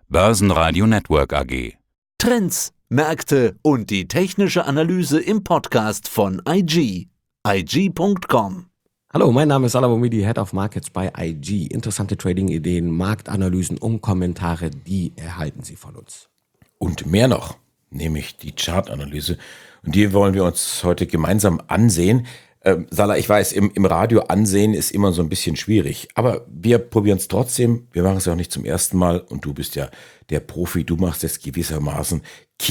Börsenradio Network AG. Trends, Märkte und die technische Analyse im Podcast von IG. IG.com. Hallo, mein Name ist Salah Boumidi, Head of Markets bei IG. Interessante Trading-Ideen, Marktanalysen und Kommentare, die erhalten Sie von uns. Und mehr noch, nämlich die Chartanalyse. Und die wollen wir uns heute gemeinsam ansehen. Salah, ich weiß, im Radio ansehen ist immer so ein bisschen schwierig, aber wir probieren es trotzdem. Wir machen es ja auch nicht zum ersten Mal und du bist ja der Profi. Du machst jetzt gewissermaßen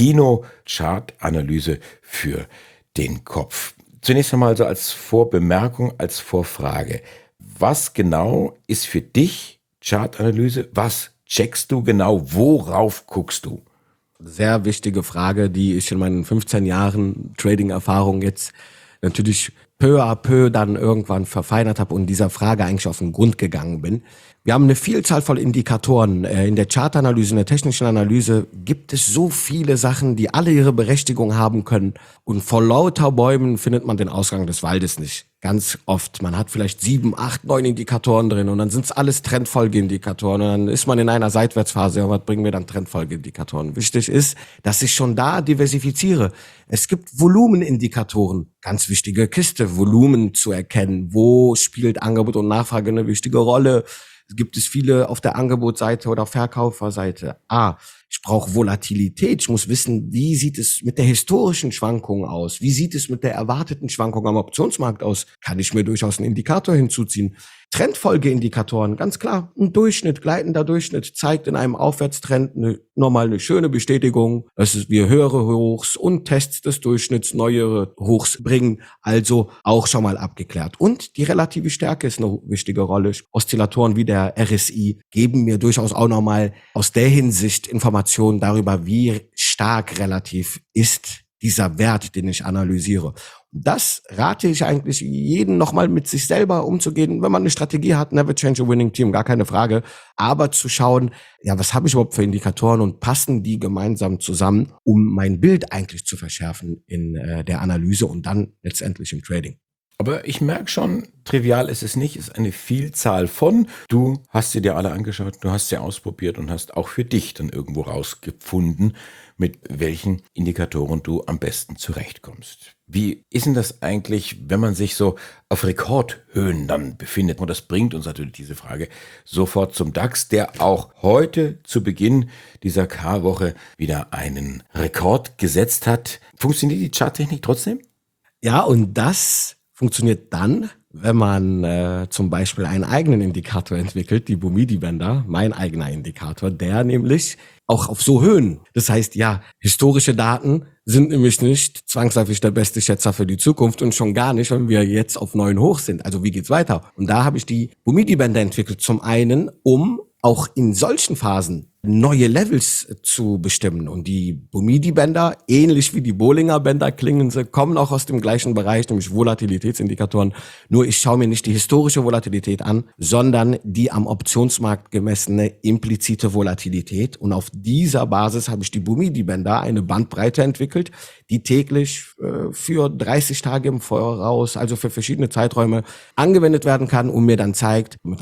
Kino-Chartanalyse für den Kopf. Zunächst einmal so als Vorbemerkung, als Vorfrage. Was genau ist für dich Chartanalyse? Was checkst du genau? Worauf guckst du? Sehr wichtige Frage, die ich in meinen 15 Jahren Trading-Erfahrung jetzt natürlich peu à peu dann irgendwann verfeinert habe und dieser Frage eigentlich auf den Grund gegangen bin. Wir haben eine Vielzahl von Indikatoren. In der Chartanalyse, in der technischen Analyse gibt es so viele Sachen, die alle ihre Berechtigung haben können. Und vor lauter Bäumen findet man den Ausgang des Waldes nicht. Ganz oft. Man hat vielleicht 7, 8, 9 Indikatoren drin und dann sind es alles Trendfolgeindikatoren und dann ist man in einer Seitwärtsphase. Und was bringen mir dann Trendfolgeindikatoren? Wichtig ist, dass ich schon da diversifiziere. Es gibt Volumenindikatoren. Ganz wichtige Kiste, Volumen zu erkennen. Wo spielt Angebot und Nachfrage eine wichtige Rolle? Gibt es viele auf der Angebotsseite oder Verkauferseite. Ich brauche Volatilität. Ich muss wissen, wie sieht es mit der historischen Schwankung aus? Wie sieht es mit der erwarteten Schwankung am Optionsmarkt aus? Kann ich mir durchaus einen Indikator hinzuziehen? Trendfolgeindikatoren, ganz klar. Ein Durchschnitt, gleitender Durchschnitt zeigt in einem Aufwärtstrend nochmal eine schöne Bestätigung, dass wir höhere Hochs und Tests des Durchschnitts neuere Hochs bringen. Also auch schon mal abgeklärt. Und die relative Stärke ist eine wichtige Rolle. Oszillatoren wie der RSI geben mir durchaus auch nochmal aus der Hinsicht Informationen darüber, wie stark relativ ist dieser Wert, den ich analysiere. Das rate ich eigentlich jedem nochmal mit sich selber umzugehen. Wenn man eine Strategie hat, never change a winning team, gar keine Frage. Aber zu schauen, ja, was habe ich überhaupt für Indikatoren und passen die gemeinsam zusammen, um mein Bild eigentlich zu verschärfen in der Analyse und dann letztendlich im Trading. Aber ich merke schon, trivial ist es nicht, es ist eine Vielzahl von. Du hast sie dir alle angeschaut, du hast sie ausprobiert und hast auch für dich dann irgendwo rausgefunden, mit welchen Indikatoren du am besten zurechtkommst. Wie ist denn das eigentlich, wenn man sich so auf Rekordhöhen dann befindet? Und das bringt uns natürlich diese Frage sofort zum DAX, der auch heute zu Beginn dieser K-Woche wieder einen Rekord gesetzt hat. Funktioniert die Charttechnik trotzdem? Ja, und das funktioniert dann, wenn man zum Beispiel einen eigenen Indikator entwickelt, die Boumidi-Bänder, mein eigener Indikator, der nämlich auch auf so Höhen. Das heißt, ja, historische Daten sind nämlich nicht zwangsläufig der beste Schätzer für die Zukunft und schon gar nicht, wenn wir jetzt auf neuen Hoch sind. Also wie geht's weiter? Und da habe ich die Boumidi-Bänder entwickelt, zum einen, um auch in solchen Phasen neue Levels zu bestimmen. Und die Boumidi-Bänder, ähnlich wie die Bollinger-Bänder klingen sie, kommen auch aus dem gleichen Bereich, nämlich Volatilitätsindikatoren. Nur ich schaue mir nicht die historische Volatilität an, sondern die am Optionsmarkt gemessene implizite Volatilität. Und auf dieser Basis habe ich die Boumidi-Bänder, eine Bandbreite entwickelt, die täglich für 30 Tage im Voraus, also für verschiedene Zeiträume, angewendet werden kann und mir dann zeigt, mit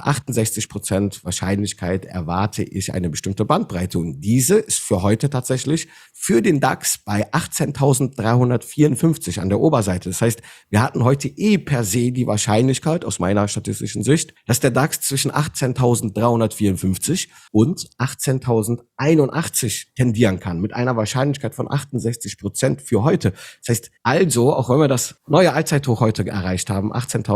68% Wahrscheinlichkeit erwarte ich eine bestimmte Bandbreite. Und diese ist für heute tatsächlich für den DAX bei 18.354 an der Oberseite. Das heißt, wir hatten heute per se die Wahrscheinlichkeit aus meiner statistischen Sicht, dass der DAX zwischen 18.354 und 18.081 tendieren kann, mit einer Wahrscheinlichkeit von 68% für heute. Das heißt also, auch wenn wir das neue Allzeithoch heute erreicht haben,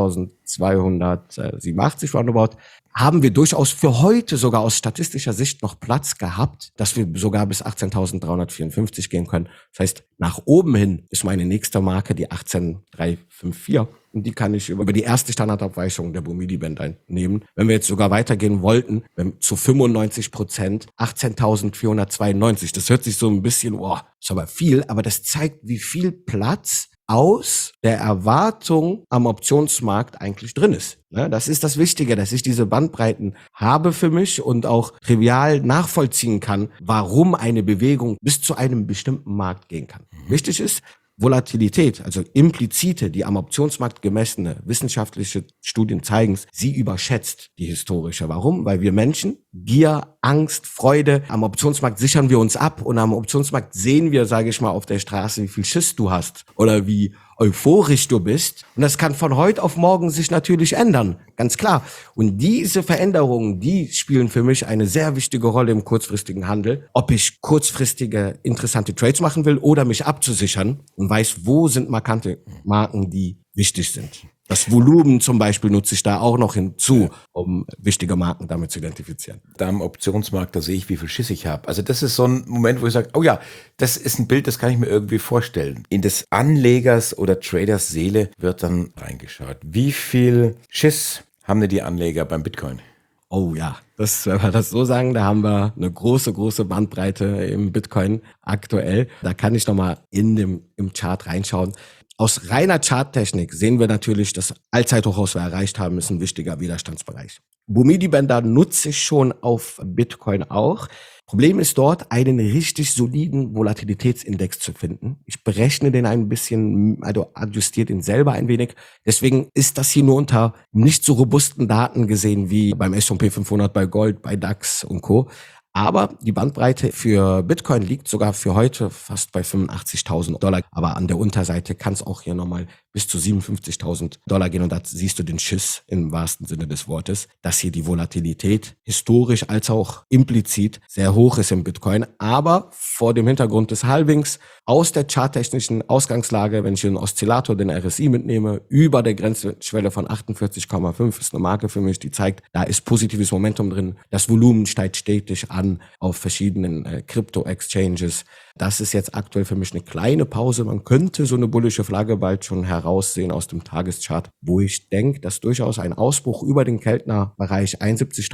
18.287 roundabout, haben wir durchaus für heute sogar aus statistischer Sicht noch Platz gehabt, dass wir sogar bis 18.354 gehen können. Das heißt, nach oben hin ist meine nächste Marke die 18.354 und die kann ich über die erste Standardabweichung der Boumidi-Bänder nehmen. Wenn wir jetzt sogar weitergehen wollten, zu 95%, 18.492. Das hört sich so ein bisschen, ist aber viel, aber das zeigt, wie viel Platz aus der Erwartung am Optionsmarkt eigentlich drin ist. Das ist das Wichtige, dass ich diese Bandbreiten habe für mich und auch trivial nachvollziehen kann, warum eine Bewegung bis zu einem bestimmten Markt gehen kann. Wichtig ist, Volatilität, also implizite, die am Optionsmarkt gemessene wissenschaftliche Studien zeigen, sie überschätzt die historische. Warum? Weil wir Menschen Gier, Angst, Freude. Am Optionsmarkt sichern wir uns ab und am Optionsmarkt sehen wir, sage ich mal, auf der Straße, wie viel Schiss du hast oder wie euphorisch du bist. Und das kann von heute auf morgen sich natürlich ändern, ganz klar. Und diese Veränderungen, die spielen für mich eine sehr wichtige Rolle im kurzfristigen Handel. Ob ich kurzfristige, interessante Trades machen will oder mich abzusichern und weiß, wo sind markante Marken, die wichtig sind. Das Volumen zum Beispiel nutze ich da auch noch hinzu, um wichtige Marken damit zu identifizieren. Da am Optionsmarkt, da sehe ich, wie viel Schiss ich habe. Also das ist so ein Moment, wo ich sage, oh ja, das ist ein Bild, das kann ich mir irgendwie vorstellen. In des Anlegers oder Traders Seele wird dann reingeschaut. Wie viel Schiss haben denn die Anleger beim Bitcoin? Oh ja, wenn wir das so sagen, da haben wir eine große Bandbreite im Bitcoin aktuell. Da kann ich nochmal im Chart reinschauen. Aus reiner Charttechnik sehen wir natürlich, das Allzeithoch, was wir erreicht haben, ist ein wichtiger Widerstandsbereich. Bumidi-Bänder nutze ich schon auf Bitcoin auch. Problem ist dort, einen richtig soliden Volatilitätsindex zu finden. Ich berechne den ein bisschen, also adjustiere den selber ein wenig. Deswegen ist das hier nur unter nicht so robusten Daten gesehen wie beim S&P 500, bei Gold, bei DAX und Co. Aber die Bandbreite für Bitcoin liegt sogar für heute fast bei $85.000. Aber an der Unterseite kann es auch hier nochmal bis zu $57.000 gehen. Und da siehst du den Schiss im wahrsten Sinne des Wortes, dass hier die Volatilität historisch als auch implizit sehr hoch ist im Bitcoin. Aber vor dem Hintergrund des Halvings aus der charttechnischen Ausgangslage, wenn ich den Oszillator, den RSI mitnehme, über der Grenzschwelle von 48,5 ist eine Marke für mich, die zeigt, da ist positives Momentum drin. Das Volumen steigt stetig an auf verschiedenen Krypto-Exchanges. Das ist jetzt aktuell für mich eine kleine Pause. Man könnte so eine bullische Flagge bald schon heraussehen aus dem Tageschart, wo ich denke, dass durchaus ein Ausbruch über den Keltner-Bereich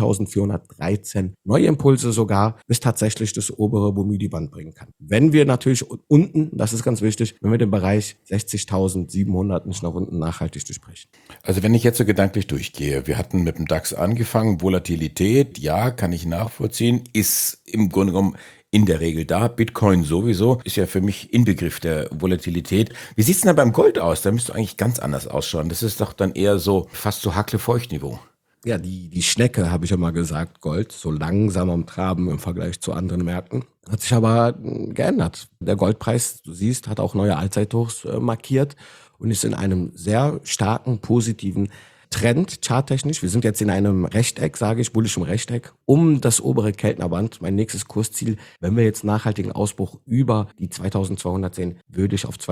71.413 neue Impulse sogar bis tatsächlich das obere Bumidi-Band bringen kann. Wenn wir natürlich unten, das ist ganz wichtig, wenn wir den Bereich 60.700 nicht nach unten nachhaltig durchbrechen. Also wenn ich jetzt so gedanklich durchgehe, wir hatten mit dem DAX angefangen, Volatilität, ja, kann ich nachvollziehen, ist im Grunde genommen in der Regel da. Bitcoin sowieso ist ja für mich Inbegriff der Volatilität. Wie sieht's denn da beim Gold aus? Da müsste eigentlich ganz anders ausschauen. Das ist doch dann eher so fast so Hackle-Feucht-Niveau. Ja, die Schnecke, habe ich ja mal gesagt, Gold, so langsam am Traben im Vergleich zu anderen Märkten. Hat sich aber geändert. Der Goldpreis, du siehst, hat auch neue Allzeithochs markiert und ist in einem sehr starken, positiven Trend, charttechnisch. Wir sind jetzt in einem Rechteck, sage ich, bullischem Rechteck, um das obere Keltnerband. Mein nächstes Kursziel, wenn wir jetzt nachhaltigen Ausbruch über die 2200 sehen, würde ich auf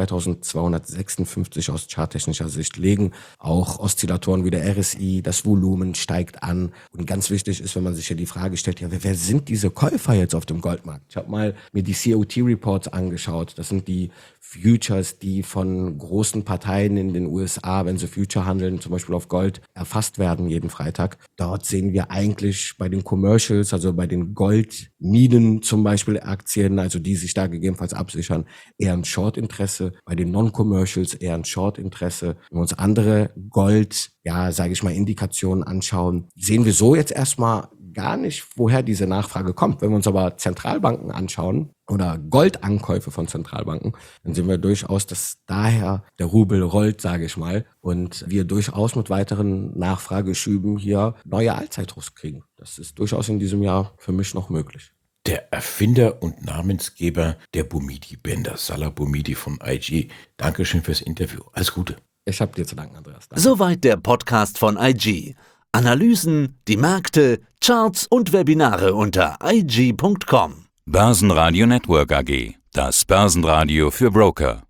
2256 aus charttechnischer Sicht legen. Auch Oszillatoren wie der RSI, das Volumen steigt an. Und ganz wichtig ist, wenn man sich ja die Frage stellt, ja, wer sind diese Käufer jetzt auf dem Goldmarkt? Ich habe mal mir die COT-Reports angeschaut. Das sind die Futures, die von großen Parteien in den USA, wenn sie Future handeln, zum Beispiel auf Gold, erfasst werden jeden Freitag. Dort sehen wir eigentlich bei den Commercials, also bei den Goldminen zum Beispiel Aktien, also die sich da gegebenenfalls absichern, eher ein Short-Interesse. Bei den Non-Commercials eher ein Short-Interesse. Wenn wir uns andere Gold, ja, sage ich mal, Indikationen anschauen, sehen wir so jetzt erstmal gar nicht, woher diese Nachfrage kommt. Wenn wir uns aber Zentralbanken anschauen oder Goldankäufe von Zentralbanken, dann sehen wir durchaus, dass daher der Rubel rollt, sage ich mal, und wir durchaus mit weiteren Nachfrageschüben hier neue Allzeithochs kriegen. Das ist durchaus in diesem Jahr für mich noch möglich. Der Erfinder und Namensgeber der Bumidi-Bänder, Salah Boumidi von IG. Dankeschön fürs Interview. Alles Gute. Ich habe dir zu danken, Andreas. Danke. Soweit der Podcast von IG. Analysen, die Märkte, Charts und Webinare unter IG.com. Börsenradio Network AG. Das Börsenradio für Broker.